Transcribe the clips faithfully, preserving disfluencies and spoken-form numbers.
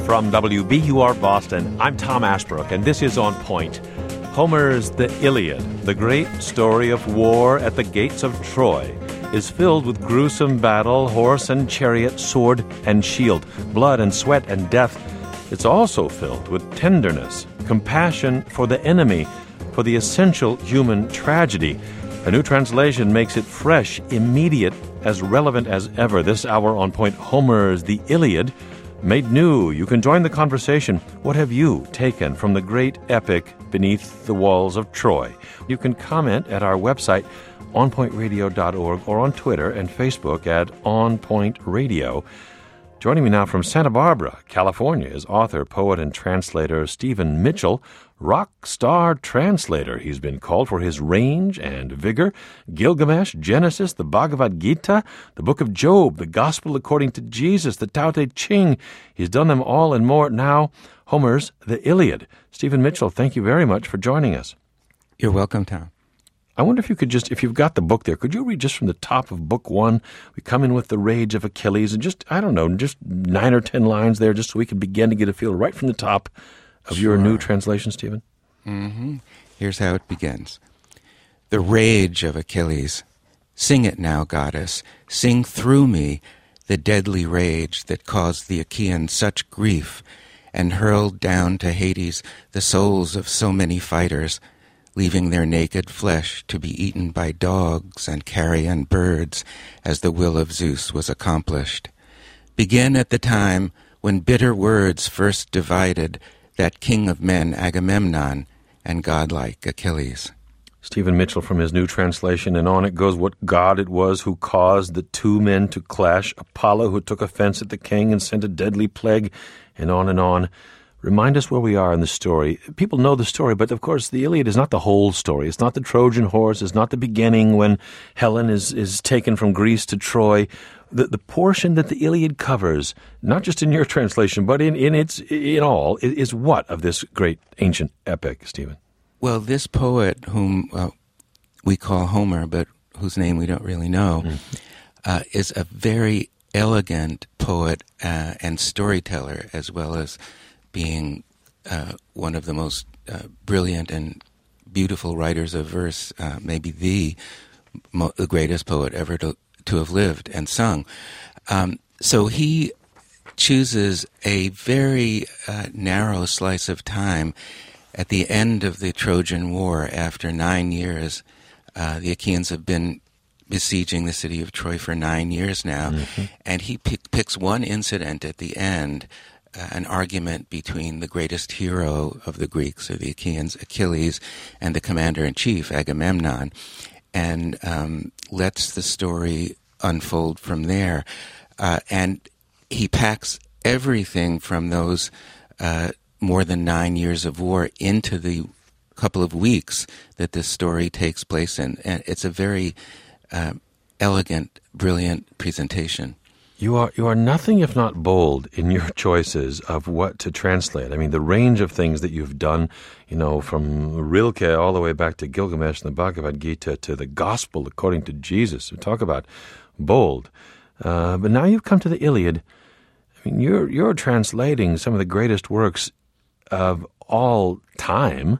From W B U R Boston, I'm Tom Ashbrook, and this is On Point. Homer's The Iliad, the great story of war at the gates of Troy, is filled with gruesome battle, horse and chariot, sword and shield, blood and sweat and death. It's also filled with tenderness, compassion for the enemy, for the essential human tragedy. A new translation makes it fresh, immediate, as relevant as ever. This hour on Point, Homer's The Iliad, made new. You can join the conversation. What have you taken from the great epic beneath the walls of Troy? You can comment at our website, on point radio dot org, or on Twitter and Facebook at On Point Radio. Joining me now from Santa Barbara, California, is author, poet, and translator Stephen Mitchell, rock star translator. He's been called for his range and vigor. Gilgamesh, Genesis, the Bhagavad Gita, the Book of Job, the Gospel according to Jesus, the Tao Te Ching. He's done them all and more. Now, Homer's The Iliad. Stephen Mitchell, thank you very much for joining us. You're welcome, Tom. I wonder if you could just, if you've got the book there, could you read just from the top of book one? We come in with the rage of Achilles, and just, I don't know, just nine or ten lines there, just so we can begin to get a feel right from the top of Sure. your new translation, Stephen. Mm-hmm. Here's how it begins. The rage of Achilles. Sing it now, goddess. Sing through me the deadly rage that caused the Achaeans such grief and hurled down to Hades the souls of so many fighters, leaving their naked flesh to be eaten by dogs and carrion birds as the will of Zeus was accomplished. Begin at the time when bitter words first divided that king of men Agamemnon and godlike Achilles. Stephen Mitchell from his new translation, and on it goes, what god it was who caused the two men to clash, Apollo who took offense at the king and sent a deadly plague, and on and on. Remind us where we are in the story. People know the story, but of course the Iliad is not the whole story. It's not the Trojan horse. It's not the beginning when Helen is, is taken from Greece to Troy. The, the portion that the Iliad covers, not just in your translation, but in, in its in all, is what of this great ancient epic, Stephen? Well, this poet, whom uh, we call Homer, but whose name we don't really know, mm. uh, is a very elegant poet uh, and storyteller, as well as being uh, one of the most uh, brilliant and beautiful writers of verse, uh, maybe the mo- the greatest poet ever to, to have lived and sung. Um, so he chooses a very uh, narrow slice of time at the end of the Trojan War. After nine years, uh, the Achaeans have been besieging the city of Troy for nine years now, mm-hmm. and he pick, picks one incident at the end, Uh, an argument between the greatest hero of the Greeks, or the Achaeans, Achilles, and the commander-in-chief, Agamemnon, and um, lets the story unfold from there. Uh, and he packs everything from those uh, more than nine years of war into the couple of weeks that this story takes place in. And it's a very uh, elegant, brilliant presentation. You are you are nothing if not bold in your choices of what to translate. I mean, the range of things that you've done, you know, from Rilke all the way back to Gilgamesh and the Bhagavad Gita to the Gospel according to Jesus. We talk about bold. Uh, but now you've come to the Iliad. I mean, you're you're translating some of the greatest works of all time.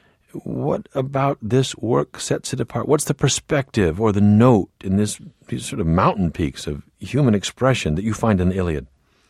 What about this work sets it apart? What's the perspective or the note in this these sort of mountain peaks of human expression that you find in the Iliad?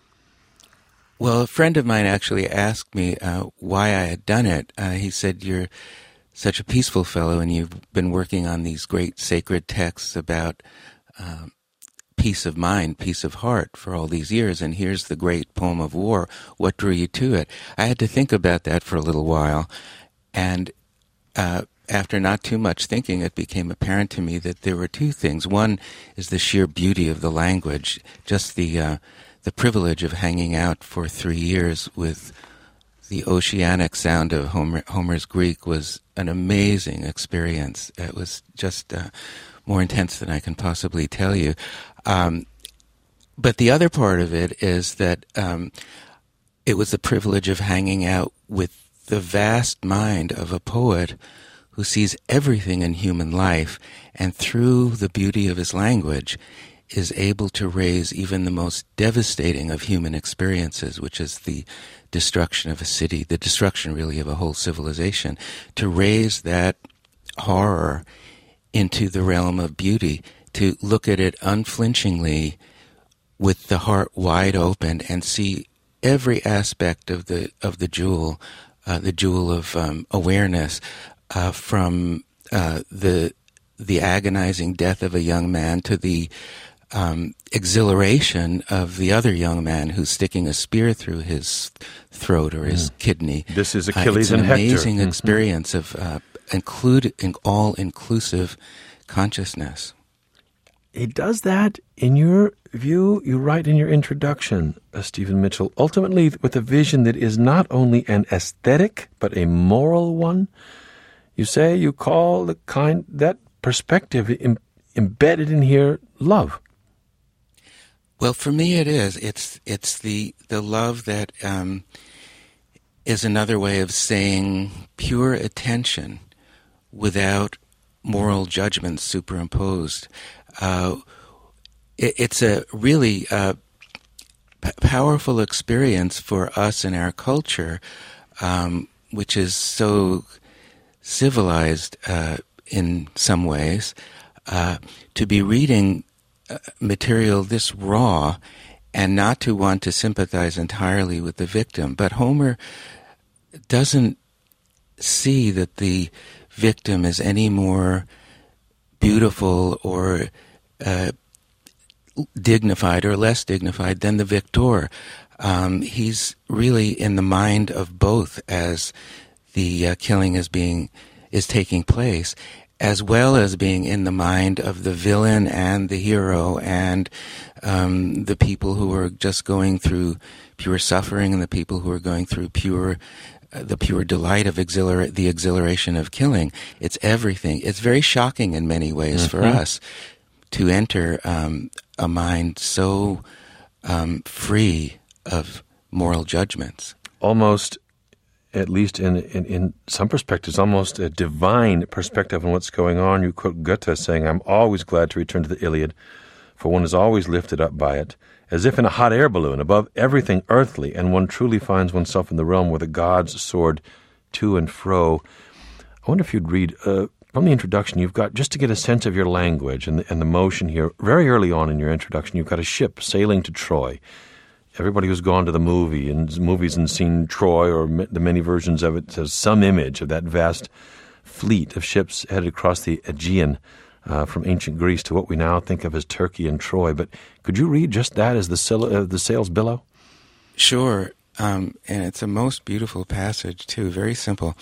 Well, a friend of mine actually asked me uh, why I had done it. Uh, he said, you're such a peaceful fellow and you've been working on these great sacred texts about um, peace of mind, peace of heart for all these years, and here's the great poem of war. What drew you to it? I had to think about that for a little while, and Uh, after not too much thinking, it became apparent to me that there were two things. One is the sheer beauty of the language, just the uh, the privilege of hanging out for three years with the oceanic sound of Homer, Homer's Greek was an amazing experience. It was just uh, more intense than I can possibly tell you. Um, but the other part of it is that um, it was the privilege of hanging out with the vast mind of a poet who sees everything in human life, and through the beauty of his language is able to raise even the most devastating of human experiences, which is the destruction of a city, the destruction really of a whole civilization, to raise that horror into the realm of beauty, to look at it unflinchingly with the heart wide open and see every aspect of the of the jewel, uh, the jewel of um, awareness, uh, from uh, the the agonizing death of a young man to the um, exhilaration of the other young man who's sticking a spear through his throat or his mm. kidney. This is Achilles uh, and Hector. It's an amazing mm-hmm. experience of uh, include in all-inclusive consciousness. He does that, in your view, you write in your introduction, uh, Stephen Mitchell, ultimately with a vision that is not only an aesthetic, but a moral one. You say you call the kind, that perspective Im- embedded in here, love. Well, for me it is. It's it's the, the love that um, is another way of saying pure attention without moral judgments superimposed. Uh, it, it's a really uh, p- powerful experience for us in our culture, um, which is so civilized uh, in some ways, uh, to be reading uh, material this raw and not to want to sympathize entirely with the victim. But Homer doesn't see that the victim is any more beautiful or uh, dignified or less dignified than the victor. Um, he's really in the mind of both as the uh, killing is being is taking place, as well as being in the mind of the villain and the hero and um, the people who are just going through pure suffering and the people who are going through pure uh, the pure delight of exhilar- the exhilaration of killing. It's everything. It's very shocking in many ways mm-hmm. for us to enter um, a mind so um, free of moral judgments. Almost, at least in, in, in some perspectives, almost a divine perspective on what's going on. You quote Goethe saying, "I'm always glad to return to the Iliad, for one is always lifted up by it, as if in a hot air balloon, above everything earthly, and one truly finds oneself in the realm where the gods soared to and fro." I wonder if you'd read, uh, from the introduction, you've got, just to get a sense of your language and the, and the motion here, very early on in your introduction, you've got a ship sailing to Troy. Everybody who's gone to the movie and movies and seen Troy or the many versions of it has some image of that vast fleet of ships headed across the Aegean uh, from ancient Greece to what we now think of as Turkey and Troy. But could you read just that as the, sail, uh, the sails billow? Sure, um, and it's a most beautiful passage too, very simple.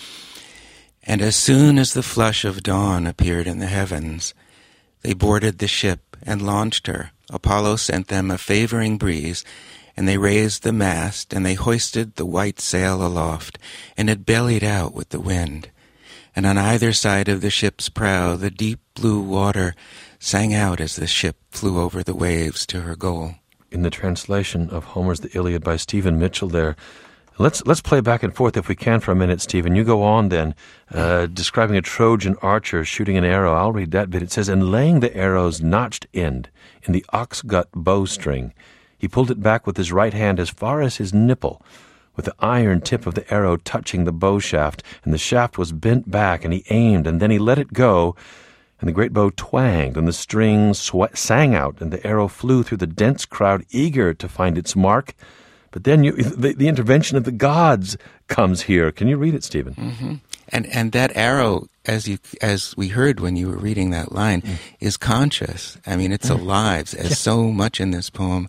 "And as soon as the flush of dawn appeared in the heavens, they boarded the ship and launched her. Apollo sent them a favoring breeze, and they raised the mast, and they hoisted the white sail aloft, and it bellied out with the wind. And on either side of the ship's prow, the deep blue water sang out as the ship flew over the waves to her goal." In the translation of Homer's The Iliad by Stephen Mitchell there, Let's let's play back and forth if we can for a minute, Stephen. You go on then, uh, describing a Trojan archer shooting an arrow. I'll read that bit. It says, "And laying the arrow's notched end in the ox-gut bowstring, he pulled it back with his right hand as far as his nipple, with the iron tip of the arrow touching the bow shaft, and the shaft was bent back, and he aimed, and then he let it go, and the great bow twanged, and the string sw- sang out, and the arrow flew through the dense crowd, eager to find its mark." But then you, the, the intervention of the gods comes here. Can you read it, Stephen? Mm-hmm. And and that arrow, as you as we heard when you were reading that line, mm. is conscious. I mean, it's mm. alive, as yeah. so much in this poem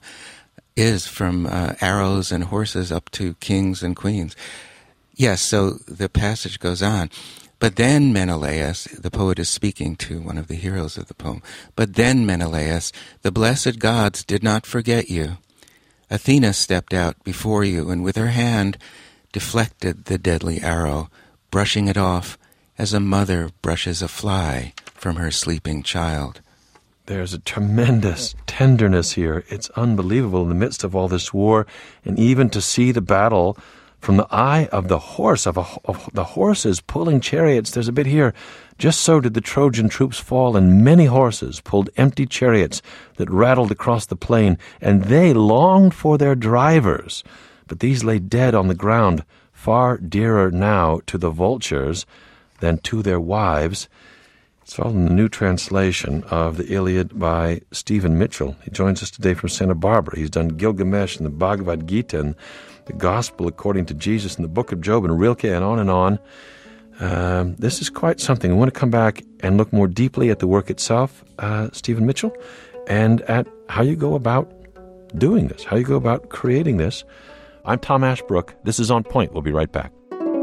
is, from uh, arrows and horses up to kings and queens. Yes, so the passage goes on. But then Menelaus, the poet is speaking to one of the heroes of the poem, "But then Menelaus, the blessed gods did not forget you. Athena stepped out before you, and with her hand deflected the deadly arrow, brushing it off as a mother brushes a fly from her sleeping child." There's a tremendous tenderness here. It's unbelievable in the midst of all this war, and even to see the battle from the eye of the horse, of, a, of the horses pulling chariots. There's a bit here. Just so did the Trojan troops fall, and many horses pulled empty chariots that rattled across the plain, and they longed for their drivers. But these lay dead on the ground, far dearer now to the vultures than to their wives. It's all in the new translation of the Iliad by Stephen Mitchell. He joins us today from Santa Barbara. He's done Gilgamesh and the Bhagavad Gita and the Gospel according to Jesus and the Book of Job and Rilke and on and on. Um, this is quite something. We want to come back and look more deeply at the work itself, uh, Stephen Mitchell, and at how you go about doing this, how you go about creating this. I'm Tom Ashbrook. This is On Point. We'll be right back.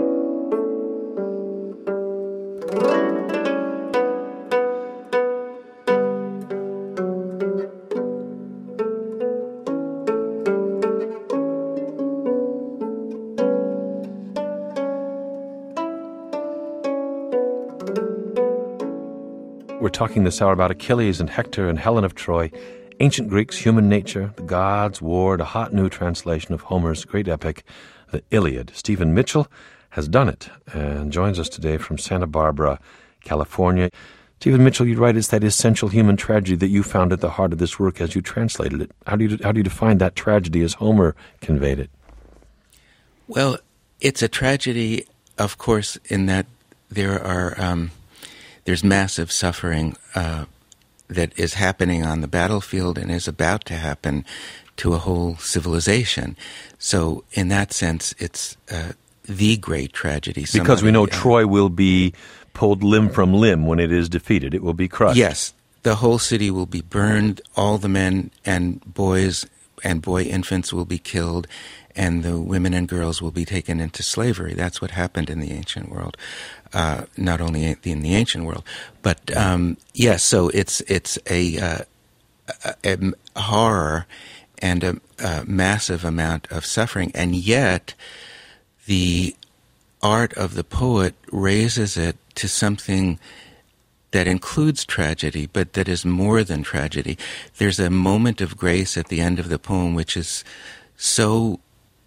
We're talking this hour about Achilles and Hector and Helen of Troy, ancient Greeks, human nature, the gods, war, a hot new translation of Homer's great epic, the Iliad. Stephen Mitchell has done it and joins us today from Santa Barbara, California. Stephen Mitchell, you write it's that essential human tragedy that you found at the heart of this work as you translated it. How do you, how do you define that tragedy as Homer conveyed it? Well, it's a tragedy, of course, in that there are... Um, There's massive suffering uh, that is happening on the battlefield and is about to happen to a whole civilization. So in that sense, it's uh, the great tragedy. Somebody, because we know uh, Troy will be pulled limb from limb when it is defeated. It will be crushed. Yes. The whole city will be burned. All the men and boys and boy infants will be killed, and the women and girls will be taken into slavery. That's what happened in the ancient world. Uh, not only in the ancient world, but um, yes. So it's it's a, uh, a, a horror and a, a massive amount of suffering, and yet the art of the poet raises it to something that includes tragedy, but that is more than tragedy. There's a moment of grace at the end of the poem, which is so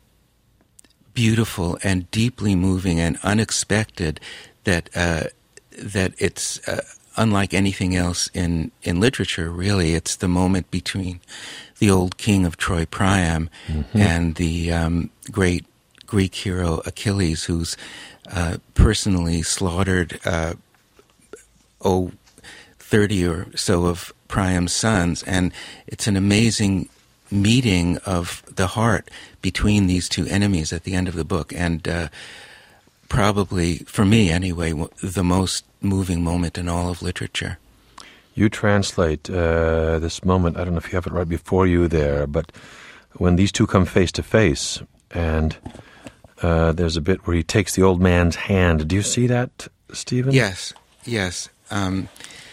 beautiful and deeply moving and unexpected that uh, that it's uh, unlike anything else in, in literature, really. It's the moment between the old king of Troy, Priam, mm-hmm. and the um, great Greek hero Achilles, who's uh, personally slaughtered uh, oh, thirty or so of Priam's sons. And it's an amazing meeting of the heart between these two enemies at the end of the book. And uh, probably, for me anyway, the most moving moment in all of literature. You translate uh, this moment, I don't know if you have it right before you there, but when these two come face to face, and uh, there's a bit where he takes the old man's hand. Do you see that, Stephen? Yes, yes. Um,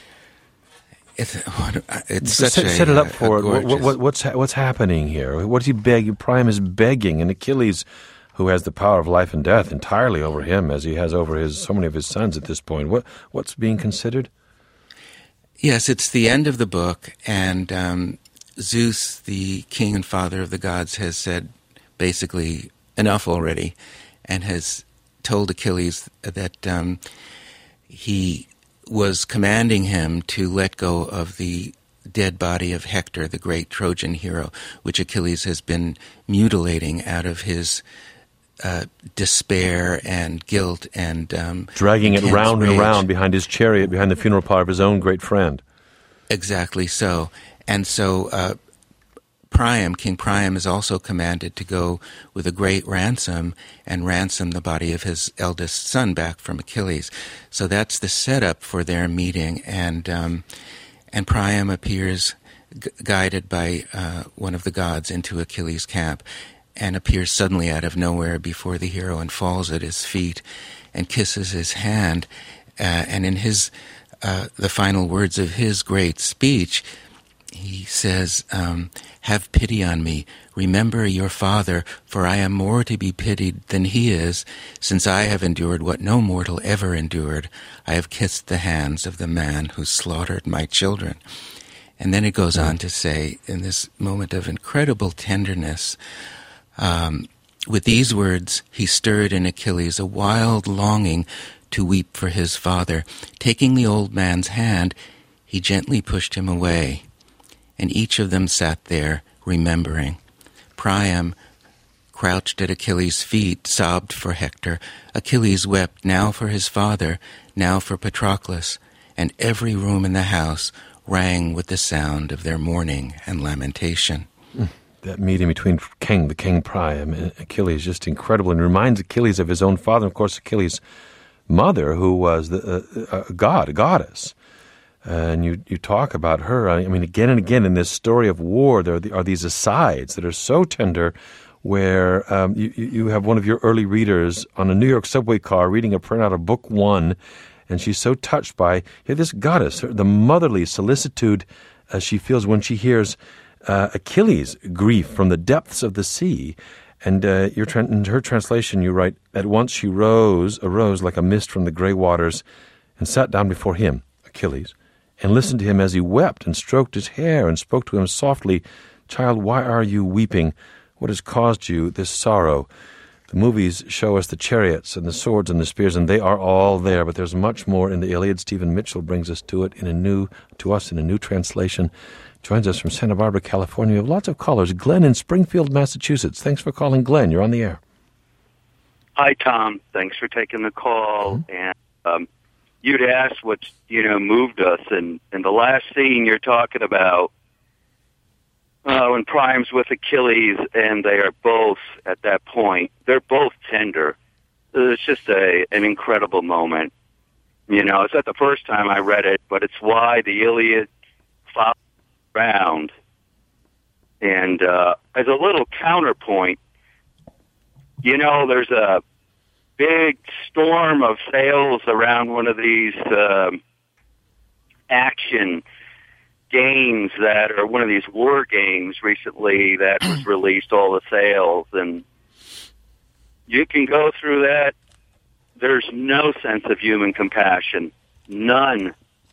it's it's set, such a, set it up for a it. What, what, what's what's happening here? What's he begging? Priam is begging, and Achilles, who has the power of life and death entirely over him, as he has over his so many of his sons at this point. What what's being considered? Yes, it's the end of the book, and um, Zeus, the king and father of the gods, has said basically enough already, and has told Achilles that um, he was commanding him to let go of the dead body of Hector, the great Trojan hero, which Achilles has been mutilating out of his uh, despair and guilt and um, dragging it round rage. and round behind his chariot, behind the funeral pyre of his own great friend. Exactly so. And so uh, Priam, King Priam, is also commanded to go with a great ransom and ransom the body of his eldest son back from Achilles. So that's the setup for their meeting. And um, and Priam appears gu- guided by uh, one of the gods into Achilles' camp, and appears suddenly out of nowhere before the hero and falls at his feet and kisses his hand. Uh, and in his uh, the final words of his great speech, he says, um, "Have pity on me. Remember your father, for I am more to be pitied than he is, since I have endured what no mortal ever endured. I have kissed the hands of the man who slaughtered my children." And then it goes on to say, in this moment of incredible tenderness, um, With these words, he stirred in Achilles a wild longing to weep for his father. Taking the old man's hand, he gently pushed him away, and each of them sat there, remembering. Priam, crouched at Achilles' feet, sobbed for Hector. Achilles wept now for his father, now for Patroclus, and every room in the house rang with the sound of their mourning and lamentation. Mm. That meeting between King, the King Priam, and Achilles is just incredible, and reminds Achilles of his own father, and of course Achilles' mother, who was the, uh, a god, a goddess. Uh, and you, you talk about her, I mean, again and again in this story of war, there are, the, are these asides that are so tender, where um, you, you have one of your early readers on a New York subway car reading a printout of Book One, and she's so touched by yeah, this goddess, her, the motherly solicitude uh, she feels when she hears Uh, Achilles' grief from the depths of the sea. And uh, your tra- in her translation, you write, "At once she rose, arose like a mist from the gray waters, and sat down before him," Achilles, "and listened to him as he wept, and stroked his hair, and spoke to him softly, 'Child, why are you weeping? What has caused you this sorrow?'" The movies show us the chariots and the swords and the spears, and they are all there, but there's much more in the Iliad. Stephen Mitchell brings us to it in a new, to us in a new translation. Joins us from Santa Barbara, California. We have lots of callers. Glenn in Springfield, Massachusetts. Thanks for calling, Glenn. You're on the air. Hi, Tom. Thanks for taking the call. Mm-hmm. And um, you'd asked what, you know, moved us. And in the last scene you're talking about, uh, when Priam's with Achilles, and they are both, at that point, they're both tender. It's just a an incredible moment. You know, it's not the first time I read it, but it's why the Iliad follows around. And uh, as a little counterpoint, you know, there's a big storm of sales around one of these um, action games that are one of these war games recently that was released, all the sales. And you can go through that. There's no sense of human compassion. None.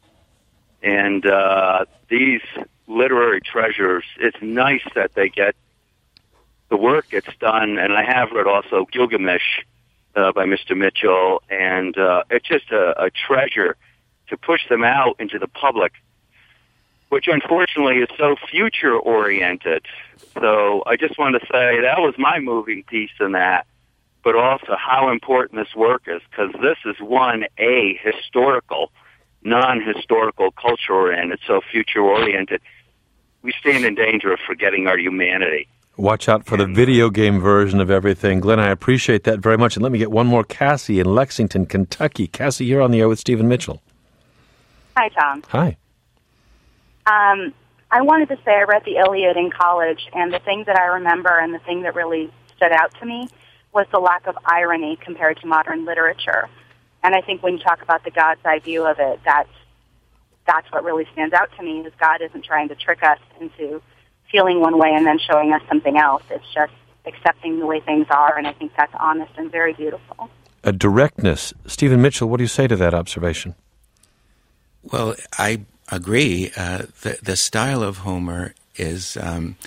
And uh, these literary treasures, it's nice that they get, the work gets done, and I have read also Gilgamesh uh, by Mister Mitchell, and uh, it's just a, a treasure to push them out into the public, which unfortunately is so future-oriented. So I just want to say that was my moving piece in that, but also how important this work is, because this is one, a historical, non-historical culture-oriented, so future-oriented. We stand in danger of forgetting our humanity. Watch out for the video game version of everything. Glenn, I appreciate that very much. And let me get one more. Cassie in Lexington, Kentucky. Cassie, you're on the air with Stephen Mitchell. Hi, Tom. Hi. Um, I wanted to say I read the Iliad in college, and the thing that I remember and the thing that really stood out to me was the lack of irony compared to modern literature. And I think when you talk about the God's eye view of it, that's that's what really stands out to me, is God isn't trying to trick us into feeling one way and then showing us something else. It's just accepting the way things are, and I think that's honest and very beautiful. A directness. Stephen Mitchell, what do you say to that observation? Well, I agree. Uh, the, the style of Homer is um,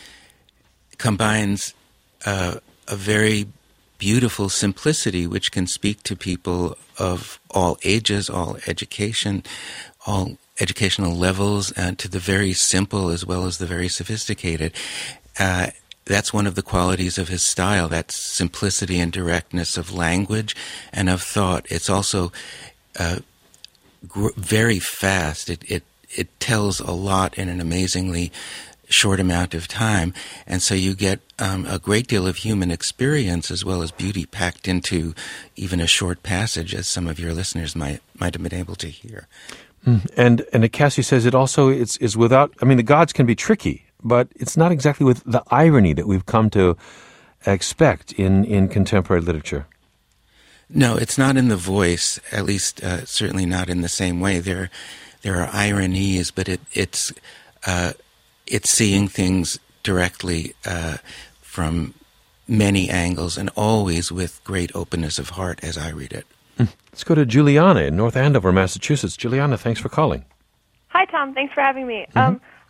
combines uh, a very beautiful simplicity which can speak to people of all ages, all education, all educational levels, and to the very simple as well as the very sophisticated. Uh, that's one of the qualities of his style, that simplicity and directness of language and of thought. It's also uh, gr- very fast. It, it it tells a lot in an amazingly short amount of time, and so you get um, a great deal of human experience as well as beauty packed into even a short passage, as some of your listeners might might have been able to hear. Mm. And and Cassie says it also it's is without. I mean, the gods can be tricky, but it's not exactly with the irony that we've come to expect in, in contemporary literature. No, it's not in the voice. At least, uh, certainly not in the same way. There, there are ironies, but it, it's uh, it's seeing things directly uh, from many angles, and always with great openness of heart, as I read it. Mm. Let's go to Juliana in North Andover, Massachusetts. Juliana, thanks for calling. Hi, Tom. Thanks for having me. Mm-hmm. Um,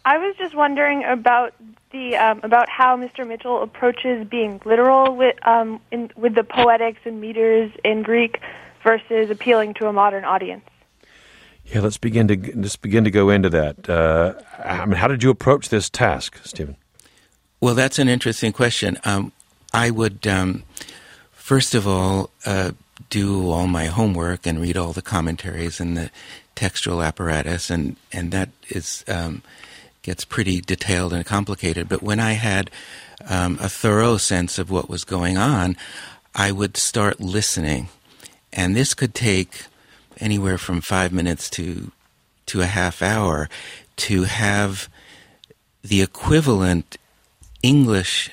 I was just wondering about the um, about how Mister Mitchell approaches being literal with um, in, with the poetics and meters in Greek versus appealing to a modern audience. Yeah, let's begin to let's begin to go into that. Uh, I mean, how did you approach this task, Stephen? Well, that's an interesting question. Um, I would um, first of all uh, do all my homework and read all the commentaries and the textual apparatus, and and that is um, gets pretty detailed and complicated. But when I had um, a thorough sense of what was going on, I would start listening, and this could take anywhere from five minutes to to a half hour to have the equivalent English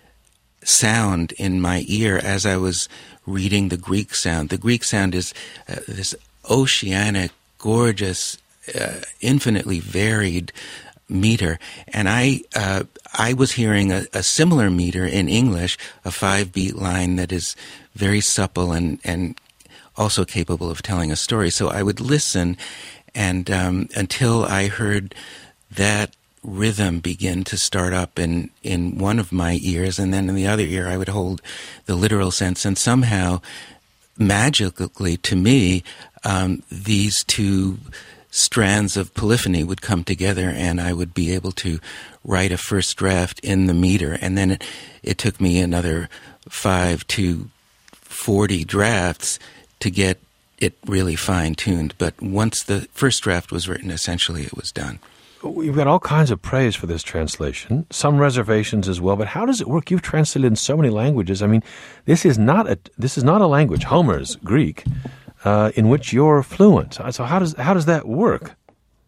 sound in my ear as I was reading the Greek sound. The Greek sound is uh, this oceanic, gorgeous, uh, infinitely varied meter, and I uh, I was hearing a, a similar meter in English, a five-beat line that is very supple and and also capable of telling a story. So I would listen, and um, until I heard that rhythm begin to start up in, in one of my ears, and then in the other ear I would hold the literal sense, and somehow, magically to me, um, these two strands of polyphony would come together, and I would be able to write a first draft in the meter, and then it, it took me another five to forty drafts to get it really fine-tuned. But once the first draft was written, essentially it was done. We've got all kinds of praise for this translation, some reservations as well, but how does it work? You've translated in so many languages. I mean, this is not a this is not a language, Homer's Greek, uh, in which you're fluent. So how does how does that work?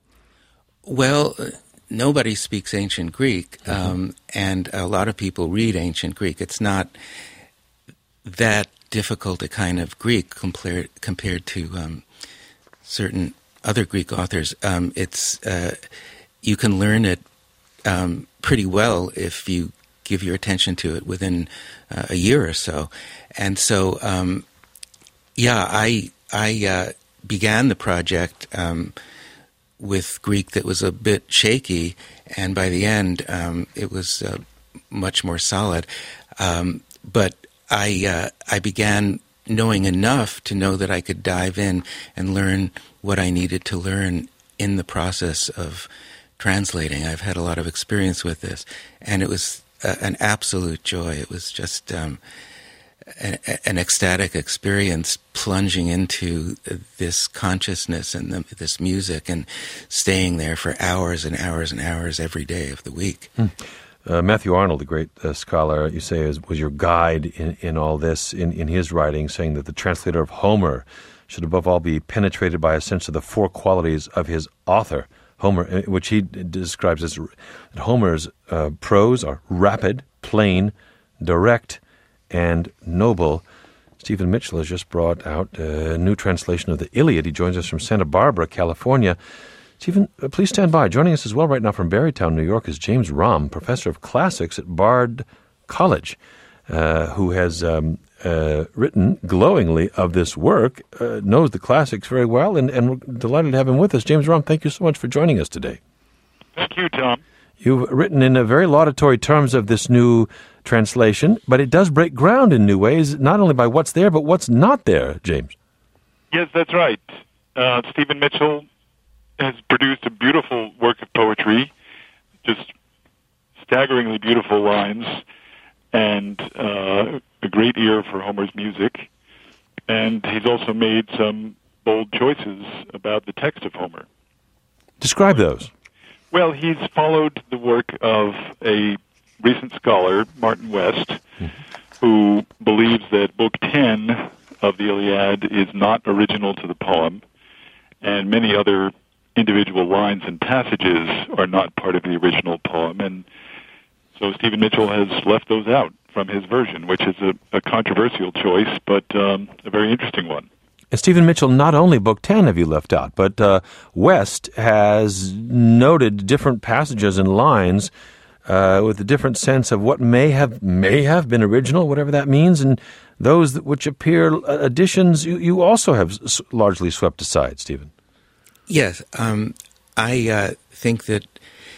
Well, nobody speaks ancient Greek, um, mm-hmm. and a lot of people read ancient Greek. It's not that difficult a kind of Greek compared compared to um, certain other Greek authors. Um, it's uh, you can learn it um, pretty well if you give your attention to it within uh, a year or so. And so, um, yeah, I I uh, began the project um, with Greek that was a bit shaky, and by the end, um, it was uh, much more solid. Um, but I uh, I began knowing enough to know that I could dive in and learn what I needed to learn in the process of translating. I've had a lot of experience with this, and it was uh, an absolute joy. It was just um, a, an ecstatic experience plunging into this consciousness and the, this music and staying there for hours and hours and hours every day of the week. Hmm. Uh, Matthew Arnold, the great uh, scholar, you say, is, was your guide in, in all this, in, in his writing, saying that the translator of Homer should above all be penetrated by a sense of the four qualities of his author, Homer, which he describes as that Homer's uh, prose are rapid, plain, direct, and noble. Stephen Mitchell has just brought out a new translation of the Iliad. He joins us from Santa Barbara, California. Stephen, uh, please stand by. Joining us as well right now from Barrytown, New York, is James Romm, professor of classics at Bard College, uh, who has um, uh, written glowingly of this work, uh, knows the classics very well, and, and we're delighted to have him with us. James Romm, thank you so much for joining us today. Thank you, Tom. You've written in a very laudatory terms of this new translation, but it does break ground in new ways, not only by what's there, but what's not there, James. Yes, that's right. Uh, Stephen Mitchell has produced a beautiful work of poetry, just staggeringly beautiful lines, and uh, a great ear for Homer's music. And he's also made some bold choices about the text of Homer. Describe those. Well, he's followed the work of a recent scholar, Martin West, mm-hmm. who believes that Book ten of the Iliad is not original to the poem, and many other individual lines and passages are not part of the original poem, and so Stephen Mitchell has left those out from his version, which is a, a controversial choice, but um, a very interesting one. And Stephen Mitchell, not only Book ten have you left out, but uh, West has noted different passages and lines uh, with a different sense of what may have may have been original, whatever that means, and those that which appear additions you, you also have s- largely swept aside, Stephen. Yes, um, I uh, think that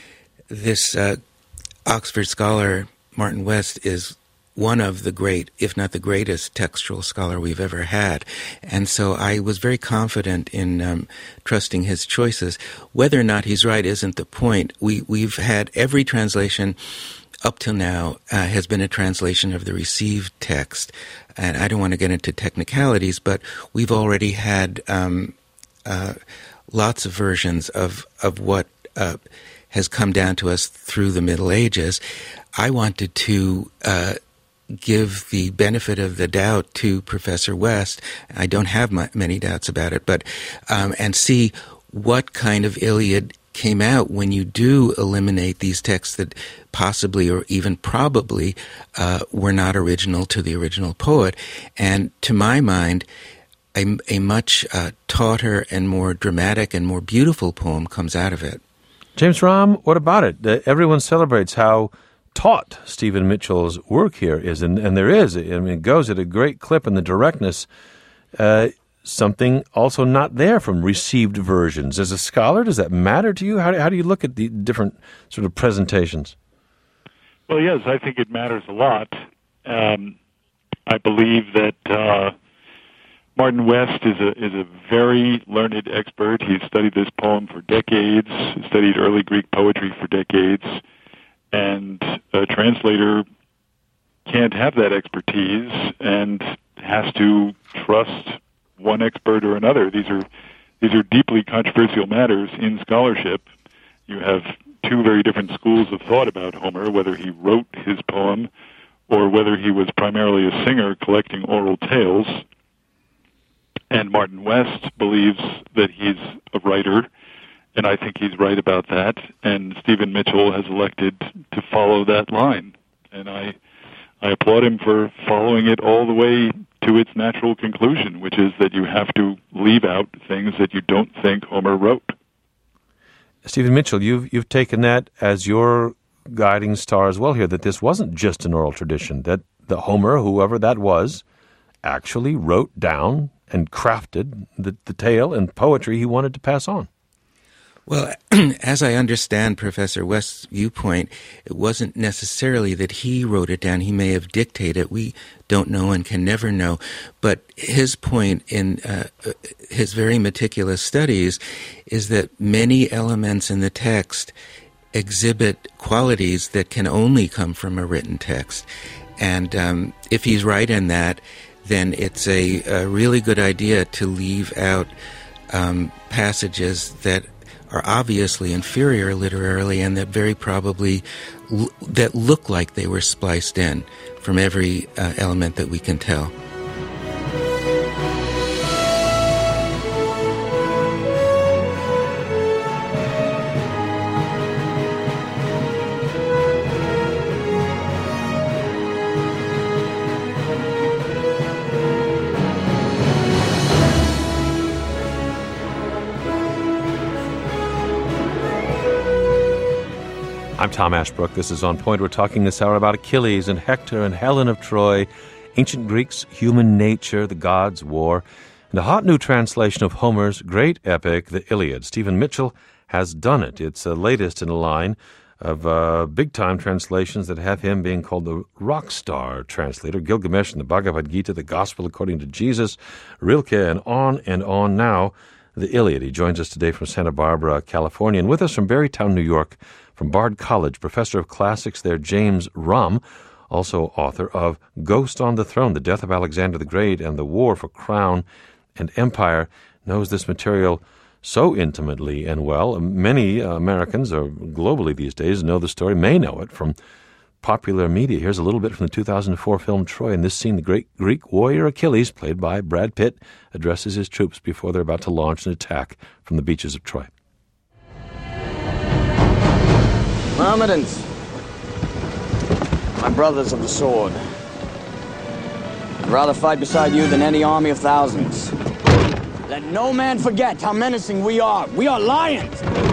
this uh, Oxford scholar, Martin West, is one of the great, if not the greatest, textual scholar we've ever had. And so I was very confident in um, trusting his choices. Whether or not he's right isn't the point. We, we've had every translation up till now uh, has been a translation of the received text. And I don't want to get into technicalities, but we've already had um, uh, lots of versions of, of what uh, has come down to us through the Middle Ages. I wanted to uh, give the benefit of the doubt to Professor West. I don't have my, many doubts about it, but um, and see what kind of Iliad came out when you do eliminate these texts that possibly or even probably uh, were not original to the original poet. And to my mind, a, a much uh, tauter and more dramatic and more beautiful poem comes out of it. James Romm, what about it? Uh, everyone celebrates how taught Stephen Mitchell's work here is, and, and there is. I mean, it goes at a great clip in the directness. Uh, something also not there from received versions. As a scholar, does that matter to you? How do, how do you look at the different sort of presentations? Well, yes, I think it matters a lot. Um, I believe that uh, Martin West is a is a very learned expert. He's studied this poem for decades, studied early Greek poetry for decades, and a translator can't have that expertise and has to trust one expert or another. These are these are deeply controversial matters in scholarship. You have two very different schools of thought about Homer, whether he wrote his poem or whether he was primarily a singer collecting oral tales. And Martin West believes that he's a writer, and I think he's right about that. And Stephen Mitchell has elected to follow that line. And I I applaud him for following it all the way to its natural conclusion, which is that you have to leave out things that you don't think Homer wrote. Stephen Mitchell, you've you've taken that as your guiding star as well here, that this wasn't just an oral tradition, that the Homer, whoever that was, actually wrote down and crafted the, the tale and poetry he wanted to pass on. Well, as I understand Professor West's viewpoint, it wasn't necessarily that he wrote it down. He may have dictated it. We don't know and can never know. But his point in uh, his very meticulous studies is that many elements in the text exhibit qualities that can only come from a written text. And um, if he's right in that, then it's a, a really good idea to leave out um, passages that are obviously inferior literarily and that very probably l- that look like they were spliced in from every uh, element that we can tell. I'm Tom Ashbrook. This is On Point. We're talking this hour about Achilles and Hector and Helen of Troy, ancient Greeks, human nature, the gods' war, and a hot new translation of Homer's great epic, the Iliad. Stephen Mitchell has done it. It's the latest in a line of uh, big-time translations that have him being called the rock star translator. Gilgamesh and the Bhagavad Gita, the Gospel according to Jesus, Rilke, and on and on. Now, the Iliad. He joins us today from Santa Barbara, California, and with us from Berrytown, New York, from Bard College, Professor of Classics there, James Romm, also author of Ghost on the Throne, The Death of Alexander the Great and the War for Crown and Empire, knows this material so intimately and well. Many uh, Americans, or globally these days, know the story, may know it from popular media. Here's a little bit from the two thousand four film Troy. In this scene, the great Greek warrior Achilles, played by Brad Pitt, addresses his troops before they're about to launch an attack from the beaches of Troy. Mohammedans, my brothers of the sword, I'd rather fight beside you than any army of thousands. Let no man forget how menacing we are. We are lions!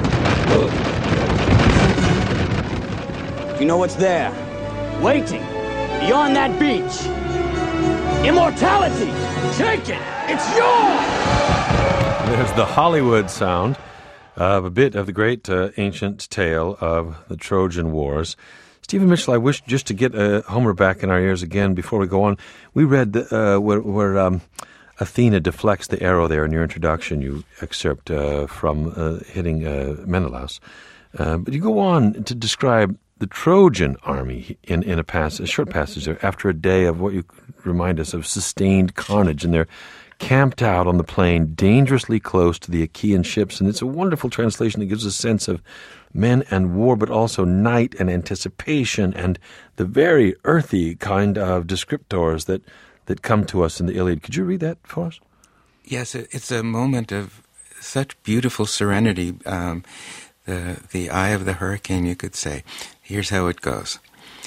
Do you know what's there? Waiting, beyond that beach. Immortality! Take it! It's yours! There's the Hollywood sound Uh, a bit of the great uh, ancient tale of the Trojan Wars. Stephen Mitchell, I wish just to get uh, Homer back in our ears again before we go on. We read the, uh, where, where um, Athena deflects the arrow there in your introduction. You excerpt uh, from uh, hitting uh, Menelaus. Uh, but you go on to describe the Trojan army in, in a, pass, a short passage there after a day of what you remind us of sustained carnage, and they're camped out on the plain dangerously close to the Achaean ships. And it's a wonderful translation that gives a sense of men and war, but also night and anticipation and the very earthy kind of descriptors that, that come to us in the Iliad. Could you read that for us? Yes, it's a moment of such beautiful serenity, um, the, the eye of the hurricane, you could say. Here's how it goes.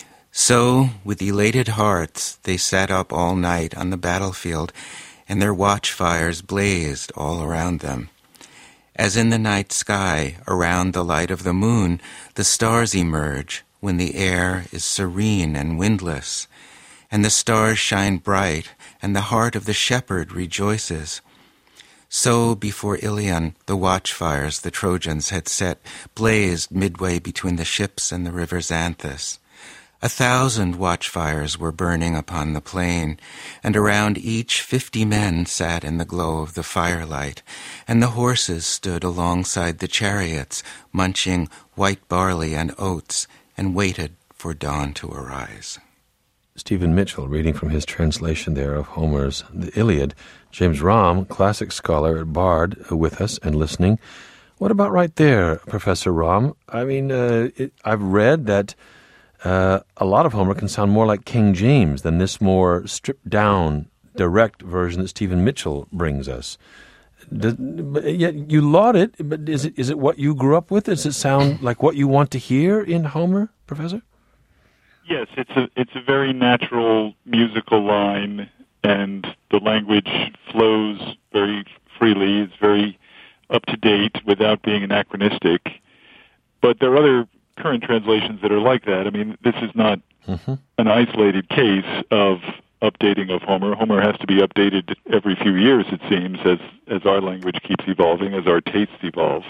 So, with elated hearts, they sat up all night on the battlefield, and their watchfires blazed all around them. As in the night sky, around the light of the moon, the stars emerge when the air is serene and windless, and the stars shine bright, and the heart of the shepherd rejoices. So before Ilion, the watchfires the Trojans had set blazed midway between the ships and the river Xanthus. A thousand watchfires were burning upon the plain, and around each fifty men sat in the glow of the firelight, and the horses stood alongside the chariots, munching white barley and oats, and waited for dawn to arise. Stephen Mitchell, reading from his translation there of Homer's The Iliad. James Romm, classic scholar at Bard, with us and listening. What about right there, Professor Romm? I mean, uh, it, I've read that Uh, a lot of Homer can sound more like King James than this more stripped-down, direct version that Stephen Mitchell brings us. Does, but yet you laud it, but is it is it what you grew up with? Does it sound like what you want to hear in Homer, Professor? Yes, it's a it's a very natural musical line, and the language flows very freely. It's very up to date without being anachronistic. But there are other current translations that are like that. I mean, this is not mm-hmm. an isolated case of updating of Homer. Homer has to be updated every few years, it seems, as as our language keeps evolving, as our tastes evolve.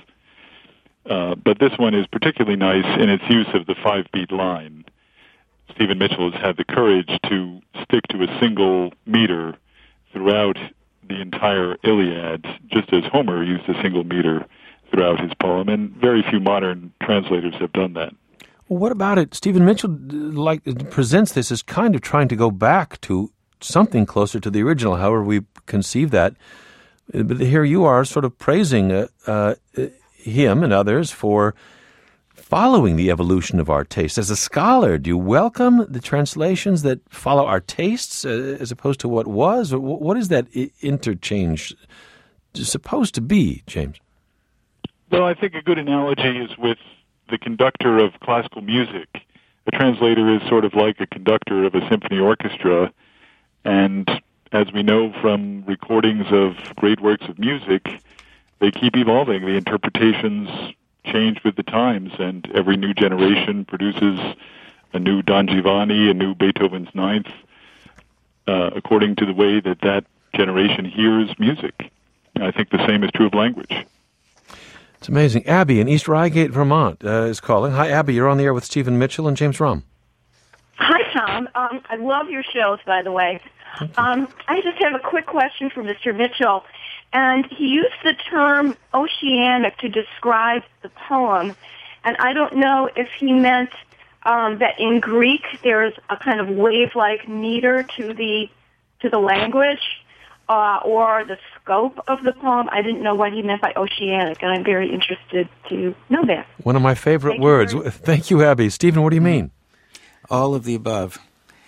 Uh, but this one is particularly nice in its use of the five-beat line. Stephen Mitchell has had the courage to stick to a single meter throughout the entire Iliad, just as Homer used a single meter throughout his poem, and very few modern translators have done that. Well, what about it? Stephen Mitchell like presents this as kind of trying to go back to something closer to the original, however we conceive that. But here you are sort of praising uh, uh, him and others for following the evolution of our tastes. As a scholar, do you welcome the translations that follow our tastes uh, as opposed to what was? Or what is that interchange supposed to be, James? Well, I think a good analogy is with the conductor of classical music. A translator is sort of like a conductor of a symphony orchestra, and as we know from recordings of great works of music, they keep evolving. The interpretations change with the times, and every new generation produces a new Don Giovanni, a new Beethoven's Ninth, uh, according to the way that that generation hears music. I think the same is true of language. It's amazing. Abby in East Reigate, Vermont, uh, is calling. Hi, Abby. You're on the air with Stephen Mitchell and James Romm. Hi, Tom. Um, I love your shows, by the way. Um, I just have a quick question for Mister Mitchell. And he used the term oceanic to describe the poem. And I don't know if he meant um, that in Greek there's a kind of wave-like meter to the to the language. Uh, or the scope of the poem. I didn't know what he meant by oceanic, and I'm very interested to know that. One of my favorite Thank words. You Thank you, Abby. Stephen, what do you mean? All of the above.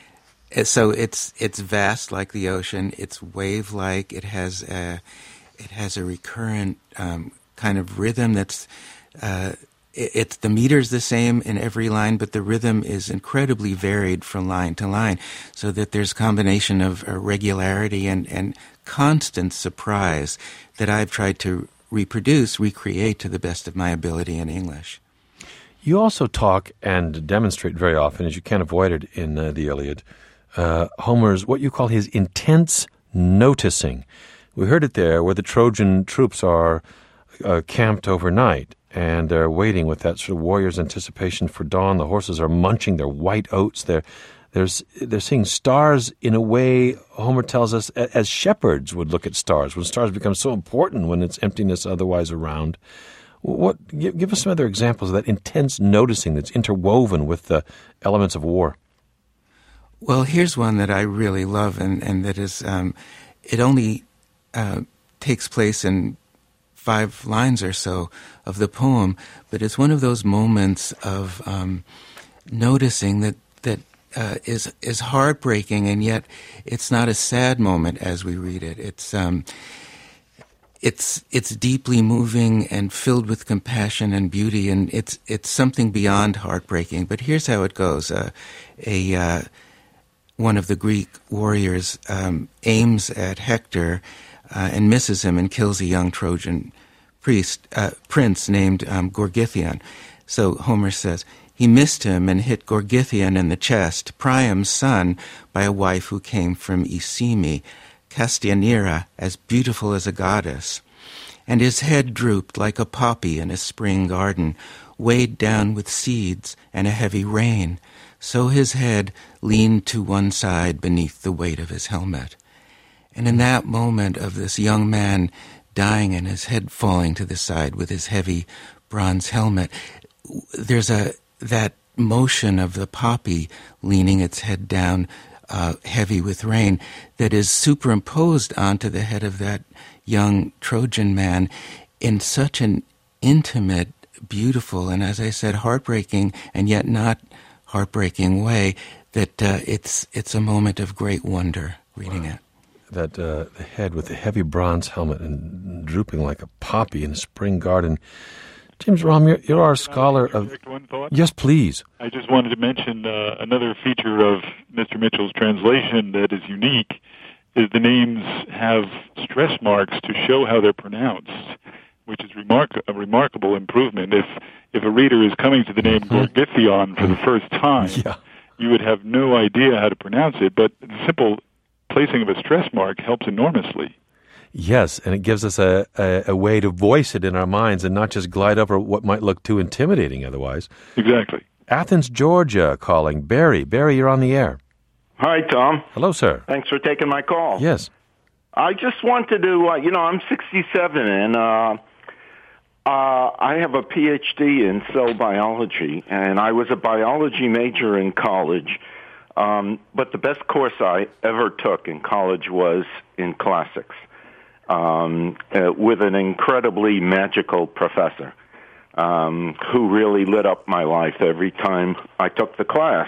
So it's it's vast like the ocean. It's wave-like. It has a, it has a recurrent um, kind of rhythm that's... Uh, It's the meter's the same in every line, but the rhythm is incredibly varied from line to line, so that there's a combination of uh, regularity and, and constant surprise that I've tried to reproduce, recreate to the best of my ability in English. You also talk and demonstrate very often, as you can't avoid it in uh, the Iliad, uh, Homer's, what you call his intense noticing. We heard it there, where the Trojan troops are uh, camped overnight, and they're waiting with that sort of warrior's anticipation for dawn. The horses are munching their white oats. They're, there's, they're seeing stars in a way, Homer tells us, as shepherds would look at stars, when stars become so important when it's emptiness otherwise around. What give, give us some other examples of that intense noticing that's interwoven with the elements of war. Well, here's one that I really love, and, and that is, um, it only uh, takes place in five lines or so of the poem, but it's one of those moments of um, noticing that that uh, is is heartbreaking, and yet it's not a sad moment as we read it. It's um, it's it's deeply moving and filled with compassion and beauty, and it's it's something beyond heartbreaking. But here's how it goes: uh, a uh, one of the Greek warriors um, aims at Hector uh, and misses him and kills a young Trojan priest uh, prince named um, Gorgythion. So Homer says, he missed him and hit Gorgythion in the chest, Priam's son, by a wife who came from Icemi, Castianira, as beautiful as a goddess. And his head drooped like a poppy in a spring garden, weighed down with seeds and a heavy rain. So his head leaned to one side beneath the weight of his helmet. And in that moment of this young man dying and his head falling to the side with his heavy bronze helmet, there's a that motion of the poppy leaning its head down, uh, heavy with rain, that is superimposed onto the head of that young Trojan man in such an intimate, beautiful, and as I said, heartbreaking, and yet not heartbreaking way, that uh, it's it's a moment of great wonder reading wow. it. That uh, the head with the heavy bronze helmet and drooping like a poppy in a spring garden. James Romm, you're, you're our scholar of... One thought? Yes, please. I just wanted to mention uh, another feature of Mister Mitchell's translation that is unique is the names have stress marks to show how they're pronounced, which is remark- a remarkable improvement. If if a reader is coming to the name Gorgythion for the first time, yeah. you would have no idea how to pronounce it, but the simple placing of a stress mark helps enormously. Yes, and it gives us a, a, a way to voice it in our minds and not just glide over what might look too intimidating otherwise. Exactly. Athens, Georgia, calling. Barry. Barry, you're on the air. Hi, Tom. Hello, sir. Thanks for taking my call. Yes. I just wanted to, uh, you know, I'm sixty-seven, and uh, uh, I have a P H D in cell biology, and I was a biology major in college. Um, but the best course I ever took in college was in classics. Um, uh, with an incredibly magical professor um, who really lit up my life every time I took the class.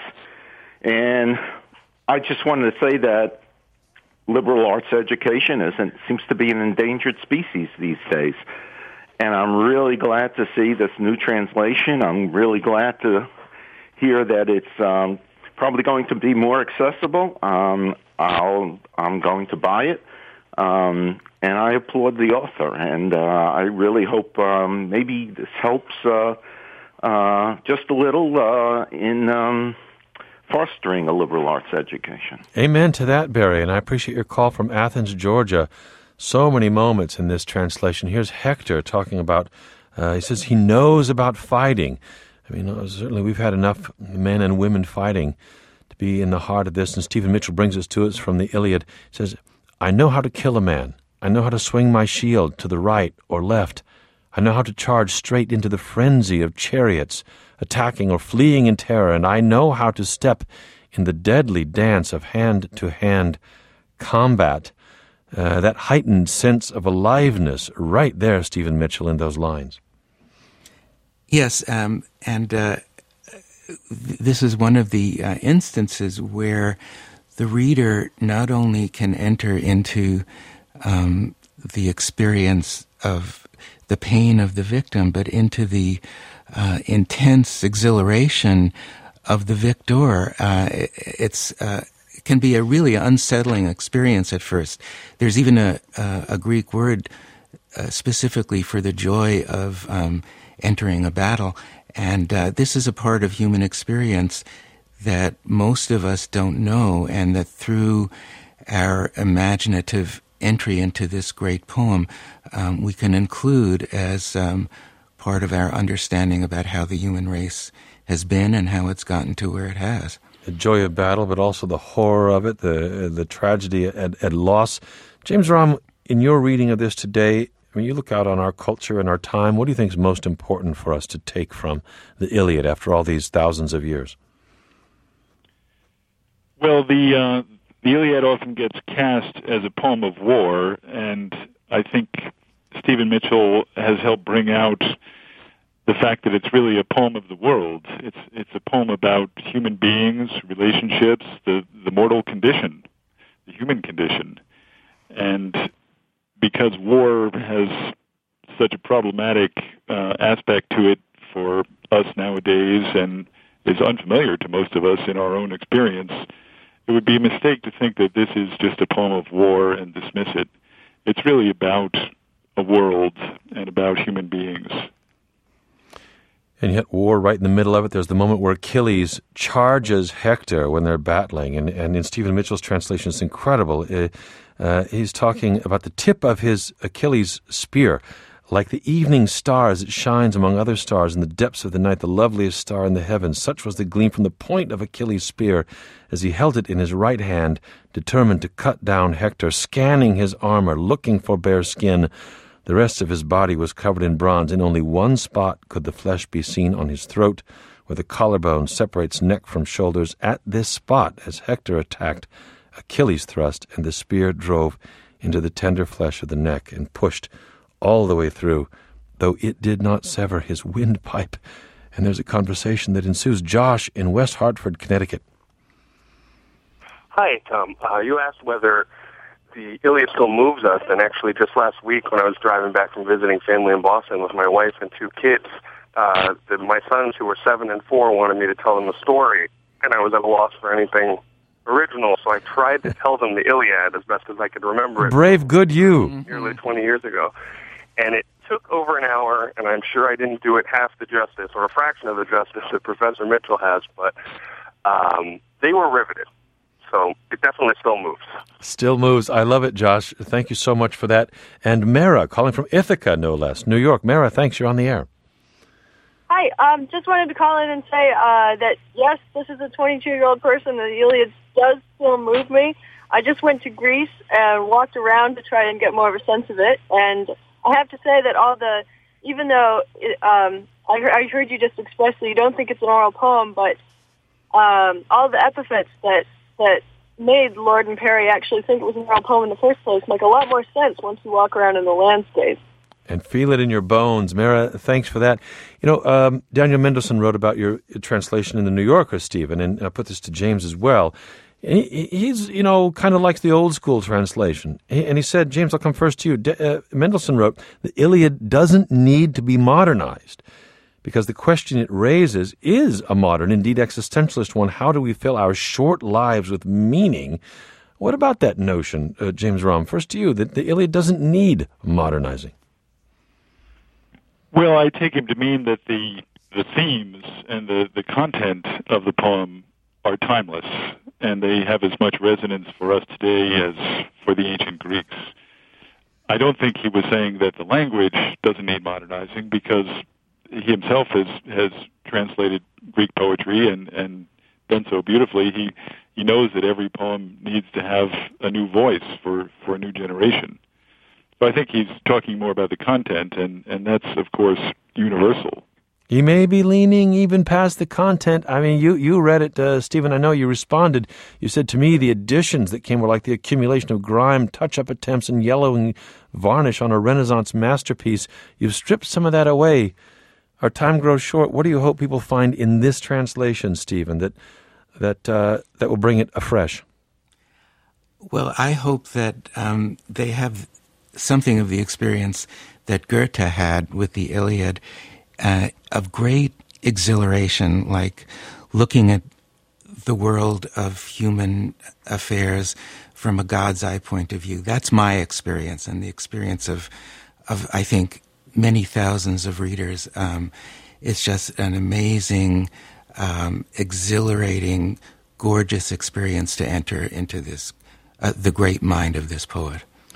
And I just wanted to say that liberal arts education isn't, seems to be an endangered species these days. And I'm really glad to see this new translation. I'm really glad to hear that it's um, probably going to be more accessible. Um, I'll, I'm going to buy it. Um, and I applaud the author, and uh, I really hope um, maybe this helps uh, uh, just a little uh, in um, fostering a liberal arts education. Amen to that, Barry, and I appreciate your call from Athens, Georgia. So many moments in this translation. Here's Hector talking about, uh, he says he knows about fighting. I mean, certainly we've had enough men and women fighting to be in the heart of this, and Stephen Mitchell brings us to us from the Iliad. He says, I know how to kill a man. I know how to swing my shield to the right or left. I know how to charge straight into the frenzy of chariots, attacking or fleeing in terror, and I know how to step in the deadly dance of hand-to-hand combat. Uh, that heightened sense of aliveness right there, Stephen Mitchell, in those lines. Yes, um, and uh, th- this is one of the uh, instances where the reader not only can enter into um, the experience of the pain of the victim, but into the uh, intense exhilaration of the victor. Uh, it, it's uh, it can be a really unsettling experience at first. There's even a, a, a Greek word uh, specifically for the joy of um, entering a battle, and uh, this is a part of human experience that most of us don't know, and that through our imaginative entry into this great poem, um, we can include as um, part of our understanding about how the human race has been and how it's gotten to where it has. The joy of battle, but also the horror of it, the the tragedy at, at loss. James Romm, in your reading of this today, I mean, you look out on our culture and our time. What do you think is most important for us to take from the Iliad after all these thousands of years? Well, the uh, the Iliad often gets cast as a poem of war, and I think Stephen Mitchell has helped bring out the fact that it's really a poem of the world. It's it's a poem about human beings, relationships, the, the mortal condition, the human condition. And because war has such a problematic uh, aspect to it for us nowadays and is unfamiliar to most of us in our own experience, it would be a mistake to think that this is just a poem of war and dismiss it. It's really about a world and about human beings. And yet war right in the middle of it. There's the moment where Achilles charges Hector when they're battling. And, and in Stephen Mitchell's translation, it's incredible. Uh, uh, he's talking about the tip of his Achilles' spear. Like the evening star as it shines among other stars in the depths of the night, the loveliest star in the heavens, such was the gleam from the point of Achilles' spear as he held it in his right hand, determined to cut down Hector, scanning his armor, looking for bare skin. The rest of his body was covered in bronze. In only one spot could the flesh be seen, on his throat, where the collarbone separates neck from shoulders. At this spot, as Hector attacked, Achilles thrust, and the spear drove into the tender flesh of the neck and pushed all the way through, though it did not sever his windpipe. And there's a conversation that ensues. Josh in West Hartford, Connecticut. Hi, Tom. Uh, you asked whether the Iliad still moves us, and actually just last week when I was driving back from visiting family in Boston with my wife and two kids, uh, the, my sons who were seven and four wanted me to tell them the story, and I was at a loss for anything original, so I tried to tell them the Iliad as best as I could remember it. Brave, good you. Nearly twenty years ago. And it took over an hour, and I'm sure I didn't do it half the justice, or a fraction of the justice that Professor Mitchell has, but um, they were riveted. So it definitely still moves. Still moves. I love it, Josh. Thank you so much for that. And Mara, calling from Ithaca, no less, New York. Mara, thanks. You're on the air. Hi. Um, just wanted to call in and say uh, that, yes, this is a twenty-two-year-old person. The Iliad does still move me. I just went to Greece and walked around to try and get more of a sense of it. And I have to say that all the, even though it, um, I, I heard you just express that you don't think it's an oral poem, but um, all the epithets that that made Lord and Perry actually think it was an oral poem in the first place make a lot more sense once you walk around in the landscape. And feel it in your bones. Mara, thanks for that. You know, um, Daniel Mendelsohn wrote about your translation in the New Yorker, Stephen, and I put this to James as well. He, he's, you know, kind of likes the old school translation. And he said, James, I'll come first to you. De- uh, Mendelsohn wrote, the Iliad doesn't need to be modernized because the question it raises is a modern, indeed existentialist one. How do we fill our short lives with meaning? What about that notion, uh, James Romm? First to you, that the Iliad doesn't need modernizing. Well, I take him to mean that the the themes and the, the content of the poem are timeless, and they have as much resonance for us today as for the ancient Greeks. I don't think he was saying that the language doesn't need modernizing, because he himself has, has translated Greek poetry and, and done so beautifully. He he knows that every poem needs to have a new voice for, for a new generation. So I think he's talking more about the content, and, and that's, of course, universal. He may be leaning even past the content. I mean, you, you read it, uh, Stephen. I know you responded. You said to me the additions that came were like the accumulation of grime, touch-up attempts, and yellowing varnish on a Renaissance masterpiece. You've stripped some of that away. Our time grows short. What do you hope people find in this translation, Stephen, that that uh, that will bring it afresh? Well, I hope that um, they have something of the experience that Goethe had with the Iliad, uh, of great exhilaration, like looking at the world of human affairs from a God's eye point of view. That's my experience, and the experience of, of I think, many thousands of readers. Um, it's just an amazing, um, exhilarating, gorgeous experience to enter into this, uh, the great mind of this poet.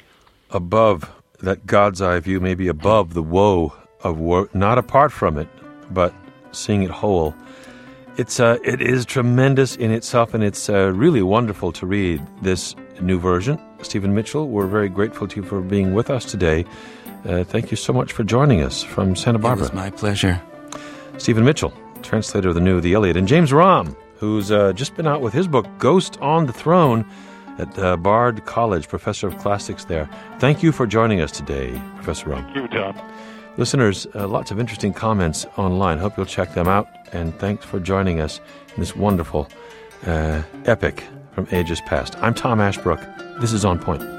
above, that God's eye view may be above the woe of war, not apart from it, but seeing it whole. It's uh, it is tremendous in itself, and it's uh, really wonderful to read this new version. Stephen Mitchell, we're very grateful to you for being with us today. Uh, thank you so much for joining us from Santa Barbara. It was my pleasure. Stephen Mitchell, translator of the New, the Iliad, and James Romm, who's uh, just been out with his book, Ghost on the Throne, at uh, Bard College, professor of classics there. Thank you for joining us today, Professor Romm. Thank you, Tom. Listeners, uh, lots of interesting comments online. Hope you'll check them out. And thanks for joining us in this wonderful uh, epic from ages past. I'm Tom Ashbrook. This is On Point.